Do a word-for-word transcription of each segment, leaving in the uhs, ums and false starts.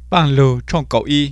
bằng lù trong cậu y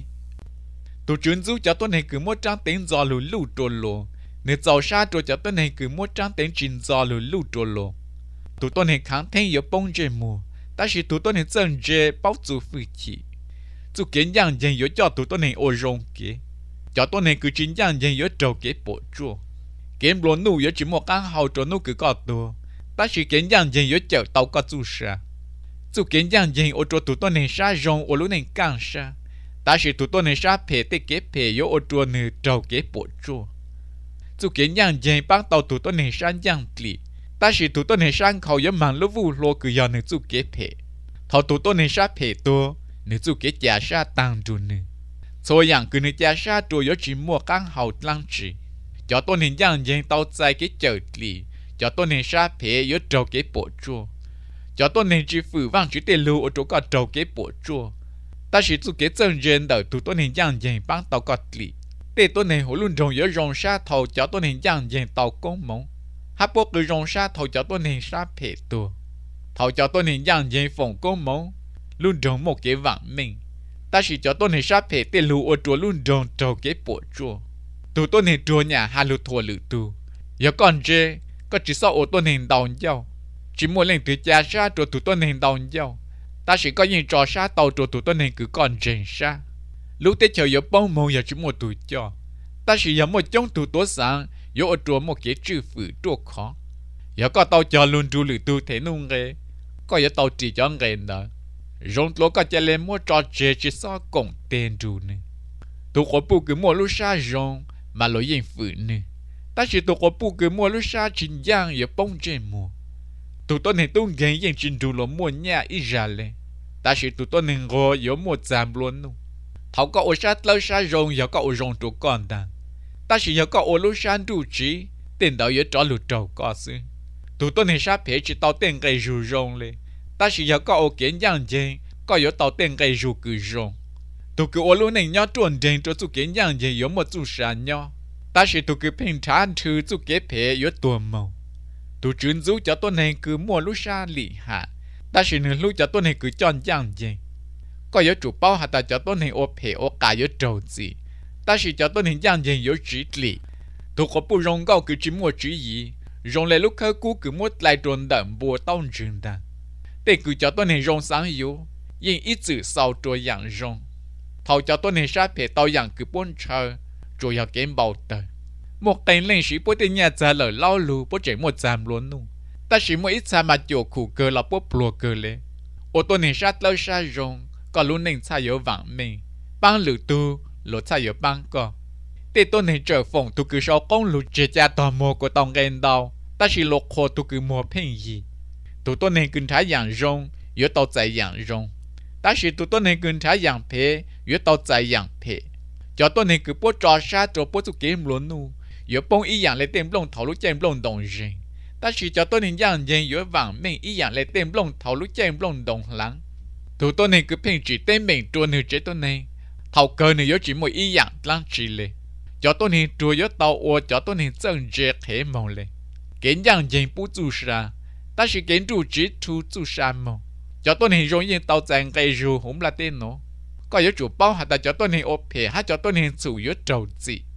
tụ chuyến giúp cho tôi này cứ một trang tiếng gió lù lù trồn lù nếu giàu xa rồi cho tôi này cứ một trang tiếng chín gió lù lù trồn lù tụ tôi này kháng thêm yếu bông dê mùa ta chỉ tụ tôi này chân dê bao chú phi chỉ chú kiến dạng dành yếu cho tụ tôi này ô rong kế cho tôi này cứ chính dạng dành yếu trâu kế bộ chua kiến lúa nụ yếu chỉ một căn hậu trốn nụ cứ có tụ ta chỉ kiến dạng dành yếu chở tàu có chú sa chú kiến dạng dành ô trô tụ tôi này xa rong ô lú này càng xa ta chỉ tụ tôi này xa phê tê kế phê yếu ô trô nụ trâu kế bộ chua chú kiến dạng dành bác tàu tụ tôi này xa dạng lì ta chỉ tụ tôi này sang khẩu yếu mạng lúc vụ lô cứ do nụ chú kế phê thầu tụ tôi này xa phê tụ nụ chú kế trả xa tăng trù nụ số dạng cứ nụ trả xa trù yếu chỉ mua căn hậu lăng chỉ cho tôi nên dạng dành tàu dài cái chở lì cho tôi nên xa phê yếu trâu kế bộ chua cho tôi nên chỉ phủ vang chỉ tên lưu ở chỗ có trâu kế bộ chua ta chỉ chú kế chân dành đầu tụ tôi nên dạng dành bác tàu có lì để tôi nên hỗ luôn rồng yếu rồng xa thầu cho tôi nên dạng dành tàu công mong hát bố cứ rong xa thầu cho tôi nên xa phê tù thầu cho tôi nên dạng dành phòng công mong luôn rong một cái vạn mình ta chỉ cho tôi nên xa phê tên lưu ở chỗ luôn rong trâu kế bộ chua tụ tôi nên chua nhà hà lưu thua lự tù giờ còn dê có chỉ sau ô tôi nên đào nhau chỉ muốn lên từ cha xa rồi tụ tôi nên đào nhau ta chỉ có những trò xa tàu rồi tụ tôi nên cứ còn dền xa lúc tết chờ giờ bông mông giờ chỉ một tụ cho ta chỉ giờ một trong tụ tối sáng yếu ở chỗ một cái chữ phử chỗ khó giờ có tàu chờ luôn trụ lự tụ thế nung ghê có giờ tàu chỉ cho ghê đó rong lúa có chạy lên mua trò chơi chỉ so cổng tên trụ nè tụ có bu cứ mua lúc xa rong mà lối yên phử nè ta chỉ tụ có bu cứ mua lúc xa chính giang giờ bông trên mùa tụ tôi nên tung ghé yên trên trụ lúa mua nhà ít ra lên ta chỉ tụ tôi nên ngồi yếu một giảm luôn nụ thảo có ô xa lâu xa rong giờ có ô rong trụ con đàn ta chỉ giờ có ô lúc xa trụ trí tiền đạo yếu trò lụt trầu có sư tụ tôi nên xa phê chỉ tàu tiền gây rù rong lên ta chỉ giờ có ô kiến dạng dê có yếu tàu tiền gây rù cử rong tụ cứ ô lúc này nhỏ truồn đền cho tụ kiến dạng dê yếu một tụ xa nhỏ ta chỉ tụ cứ bình thản thư tụ kế phê yếu tuần màu tụ chuyên giúp cho tôi này cứ mua lúc xa lì hạ ta chỉ nửa lúc cho tôi này cứ chọn dạng dê có yếu chủ bao hạt ta cho tôi này ô phê ô cả yếu trầu gì ta chỉ cho tôi này dạng dê yếu chỉ lì tụ có bu rong gạo cứ chỉ mua chỉ gì rong lại lúc khơi cú cứ mua lại truồn đậm bùa tông trường đàn để cứ cho tôi này rong sáng yếu nhưng ít chữ sau trôi dạng rong thầu cho tôi này sát phê tàu dạng cứ bốn chờ rồi học game bầu tờ một tên lên sĩ bố tên nhà trả lời lao lù bố chạy một giảm luôn nụ ta chỉ một ít xa mà chỗ khủ cơ là bố plua cơ lệ ô tôi này sát lâu xa rong có luôn nên xa yếu vàng mình băng lử tu lột xa yếu băng co để tôi này trở phòng tu cứ sau con lụt chế cha tò mò của tông ghen đau ta chỉ lột khô tu cứ mua phèn gì tụ tôi này cứ thái dạng rong yếu tàu chạy dạng rong ta chỉ tụ tôi này cứ thái dạng phê yếu tàu chạy dạng phê cho tôi này cứ bố trò xa cho bố tu kiếm luôn nu yếu bông ý dạng lấy tên lông thầu lúc chém lông đồng rình ta chỉ cho tôi này dạng dành yếu vàng mình ý dạng lấy tên lông thầu lúc chém lông đồng lắng tụ tôi này cứ phèn chỉ tên mình trùa nữ chế tôi này thầu cơ này yếu chỉ một ý dạng lăng chỉ lệ cho tôi này trùa yếu tàu ô cho tôi này chân dê thế mong lệ kiến dạng dành bố chú xa ta chỉ kiến trụ chỉ thu chú xa mong cho tôi này rong yên tàu dành gây rù hổng là tên nó có yếu chủ bao hạt ta cho tôi này ô phê hát cho tôi này chủ yếu trầu gì